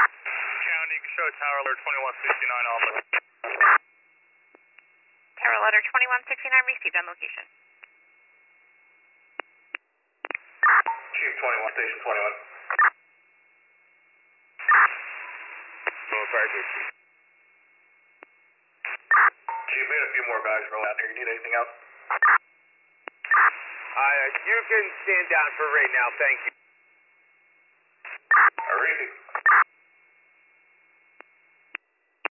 County, show tower alert 2169 on the... Tower letter 2169 received on location. Chief 21, station 21. Fire Chief. Chief, we had a few more guys roll out here. You need anything else? You can stand down for right now, thank you. Alrighty.